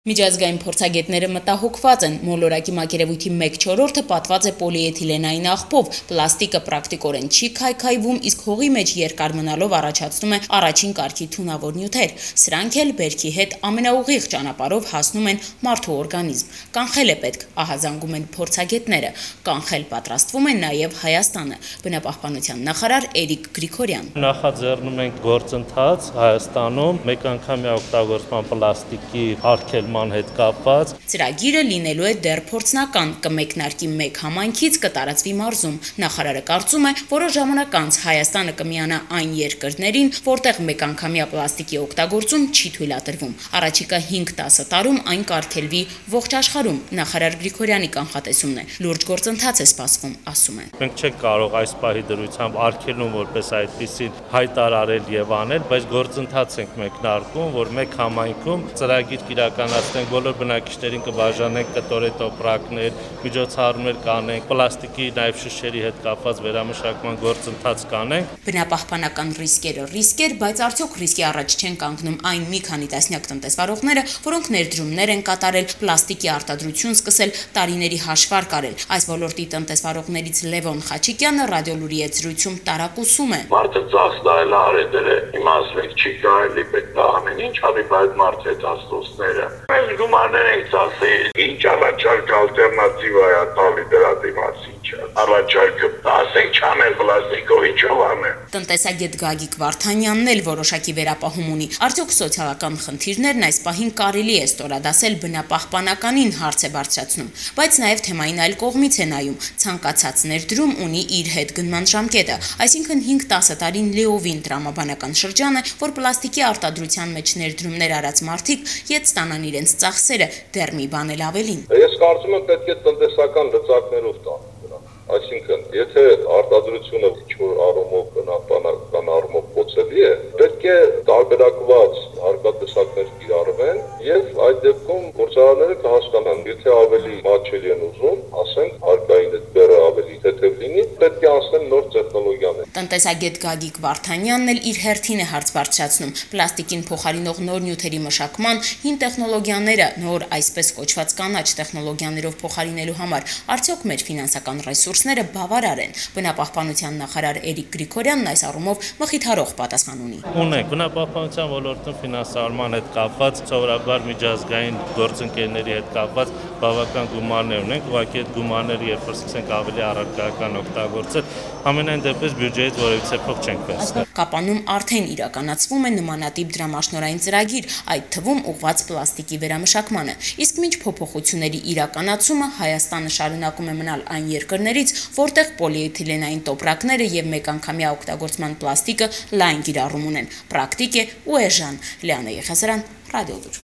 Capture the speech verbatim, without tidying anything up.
Միջազգային փորձագետները մտահոգված են, մոլորակի մակերևույթի մեկ չորրորդը պատված է պոլիէթիլենային աղբով, պլաստիկը պրակտիկորեն չի քայքայվում, իսկ հողի մեջ երկար մնալով առաջացնում է առաջին կարգի թունավոր նյութեր։ Սրանք էլ բերքի հետ ամենաուղիղ ճանապարհով հասնում են մարդու օրգանիզմ։ Կանխել է պետք, ահազանգում են փորձագետները։ Կանխել պատրաստվում է նաև Հայաստանը։ Բնապահպանության նախարար Էրիկ Գրիգորյան։ Նախաձեռնում ենք գործընթաց Հայաստանում մեկ անգամյա օգտագործման պլաստիկի արգելման հետ կապված։ Ծրագիրը լինելու է դեռ փորձնական, կմեկնարկի մեկ համայնքից, կտարածվի մարզում։ Նախարարը կարծում է, որոշ ժամանակ անց Հայաստանը կմիանա այն երկրներին, որտեղ մեկանգամյա պլաստիկի օգտագործում չի թույլատրվում։ Առաջիկա հինգ-տասը տարում այն կարգելվի ողջ աշխարհում։ Նախարար Գրիգորյանի կանխատեսումն է։ Լուրջ գործընթաց է սպասվում, ասում է։ Մենք չենք կարող այս պահի դրությամբ արգելում որպես այդպիսին հայտարարել եւ անել, բայց գործընթաց ենք մեկնարկում, որ մեկ համայնքում ծրագիր իրականացնենք, բոլոր բնակիչներին կբաժանենք կտորե տոպրակներ, միջոցառումներ կանենք, պլաստիկի նաև շշերի հետ կապված վերամշակման գործընթաց կանենք։ Բնապահպանական ռիսկերը ռիսկեր, բայց արդյոք ռիսկի առաջ չեն կանգնում այն մի քանի տասնյակ տնտեսվարողները, որոնք ներդրումներ են կատարել, պլաստիկի արտադրություն սկսել, տարիների հաշվարկ արել։ Այս ոլորտի տնտեսվարողներից Լևոն Խաչիկյանը ռադիոլուրի հետ զրույցում տարակուսում է։ Մարդը ծախս դայել արել է, իմաստվեք չի կարելի պետք է ամեն ինչ արի, բայց մարդը դաստոսները։ Մենք գումարներ ենք ծախսել, ինչ առաջարկ ալտերնատիվա է տալի դրա դիմաց ինչը։ Առաջարկը ասենք չանել պլաստիկով ինչով անել։ Տնտեսագետ Գագիկ Վարդանյանն էլ որոշակի վերապահում ունի։ Արդյոք սոցիալական խնդիրներն այս պահին կարելի է ստորադասել բնապահպանականին, հարց է բարձրացնում, բայց նաև թեմային այլ կողմից է նայում։ Ցանկացած ներդրում ունի իր հետ գնման ժամկետը, այսինքն հինգ-տասը տարին լիովին տրամաբանական շրջան է, որ պլաստիկի արտադրության մեջ ներդրումներ արած մարդիկ ետ ստանան իրենց ծախսերը, դեռ մի բան էլ ավելին։ Ես կարծում եմ պետք է տնտեսական լծակներով տան դրան։ Այսինքն, եթե արտադրությունը ինչ-որ առումով բնապահպանական առումով փոխելի է, պետք է տարբերակված հարկատեսակներ կիրառվեն եւ այդ դեպքում գործարանները կհասկանան, եթե ավելի մատչելի են ուզում, ասենք հարկային այդ բեռը ավելի թեթև լինի, պետք է անցնել նոր տեխնոլոգիաներ։ Տնտեսագետ Գագիկ Վարդանյանն էլ իր հերթին է հարց բարձրացնում։ Պլաստիկին փոխարինող նոր նյութերի մշակման հին տեխնոլոգիաները, նոր այսպես կոչված կանաչ տեխնոլոգիաներով փոխարինելու համար արդյոք մեր ֆինանսական ռեսուրսները բավարար են։ Բնապահպանության նախարար Էրիկ Գրիգորյանն այս առումով մխիթարող պատասխան ունի։ Ունենք բնապահպանության ոլորտում ֆինանսավորման հետ կապված սովորաբար միջազգային գործընկերների հետ կապված բավական գումարներ ունենք, ուղղակի այդ գումարները երբ որ սկսենք ավելի առարկայական օգտագործել, ամենայն դեպս բյուջեից որևիցե փող չենք վերցնել։ Կապանում արդեն իրականացվում է նմանատիպ դրամաշնորհային ծրագիր, այդ թվում ուղղված պլաստիկի վերամշակմանը։ Իսկ մինչ փոփոխությունների իրականացումը Հայաստանը շարունակում է մնալ այն երկրներից, որտեղ պոլիէթիլենային տոպրակները եւ մեկանգամյա օգտագործման պլաստիկը լայն կիրառում ունեն։ Պրակտիկ է ու էժան։ Լիանա Եղիազարյան, Ռադիոլուր։